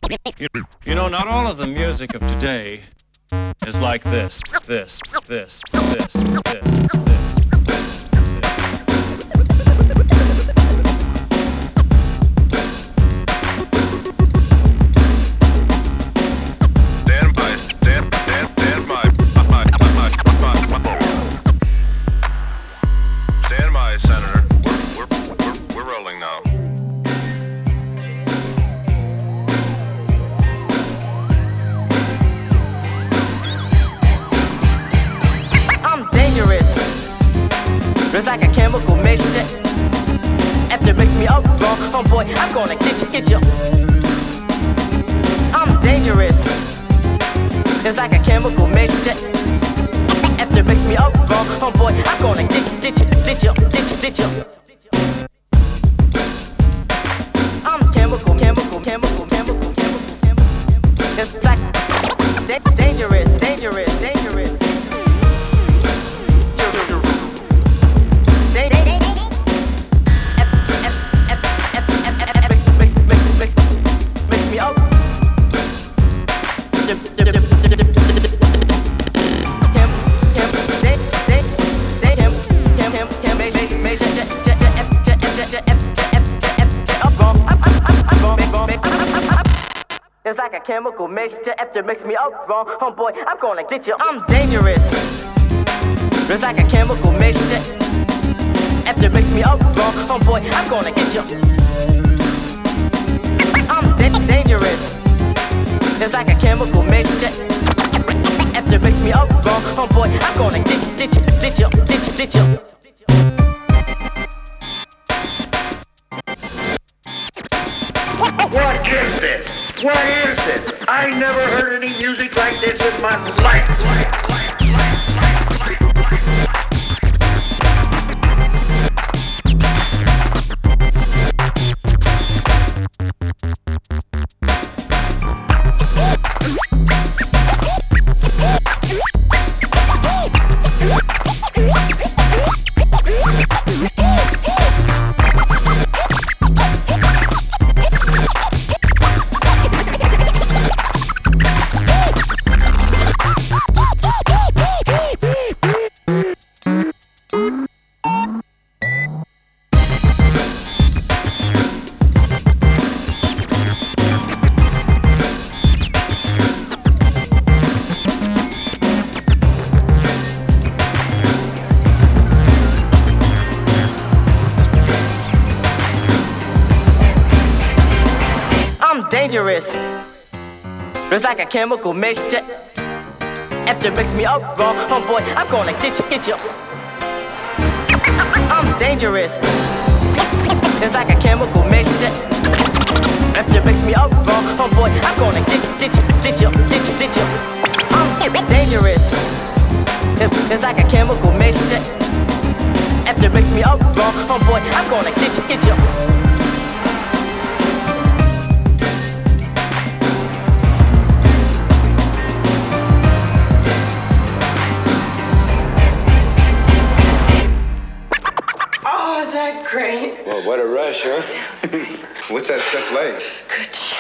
You know, not all of the music of today is like this. Stand by, Senator. We're rolling now. I'm dangerous. It's like a chemical mixture. After it makes me up wrong, oh boy, I'm gonna get you. I'm dangerous. It's like a chemical mixture. After it makes me up wrong, oh boy, I'm gonna get you. I'm chemical. It's like dangerous. Makes me up. It's like a chemical mixture. After it makes me up wrong, oh boy, I'm gonna get you. I'm dangerous. It's like a chemical mixture. After it makes me up wrong, oh boy, I'm gonna get you. I'm dangerous. It's like a chemical mixture. After it makes me up wrong, oh boy, I'm gonna get you. What is this? What is this? I never heard any music like this in my life. Dangerous. It's like a chemical mixture. After it makes me up wrong, oh boy, I'm gonna get you. I'm dangerous. It's like a chemical mixture. After it makes me up wrong, oh boy, I'm gonna get you. I'm dangerous. It's like a chemical mixture. After it makes me up wrong, oh boy, I'm gonna get you. Oh, is that great? Well, what a rush, huh? What's that stuff like? Good shit.